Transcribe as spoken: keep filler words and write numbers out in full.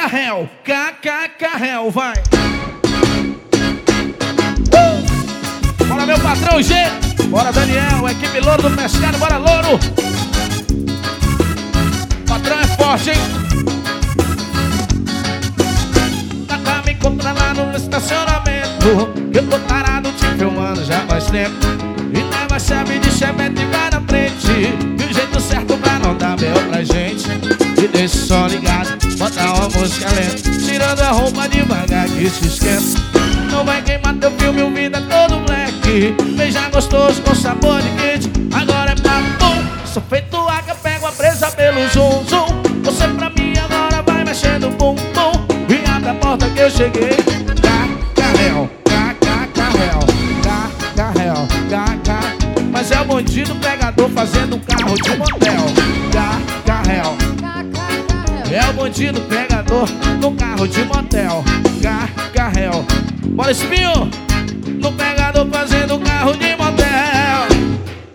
Carrel, K, K, Carrel, vai. Uh! Bora, meu patrão G. Bora, Daniel, equipe Louro do Pescado, bora, Louro. Patrão é forte, hein? Tá me encontrando lá no estacionamento. Eu tô parado te filmando já faz tempo. E leva a chave de chevette e vai na frente. E o jeito certo pra não dar B O pra gente. E deixa o som ligado, bota uma música lenta, tirando a roupa devagar que se esquenta. Não vai queimar teu filme, o vida todo black. Beijar gostoso com sabor de quente. Agora é papo, sou feito águia, pego a presa pelo zum zum. Você pra mim agora vai mexendo bum bum. E abre a porta que eu cheguei. Carrel, Carrel, Carrel, Carrel. Mas é o bandido pegador fazendo um carro de motel. Carrel. É o bandido pegador no carro de motel. Carrel. Bora, Espinho. No pegador fazendo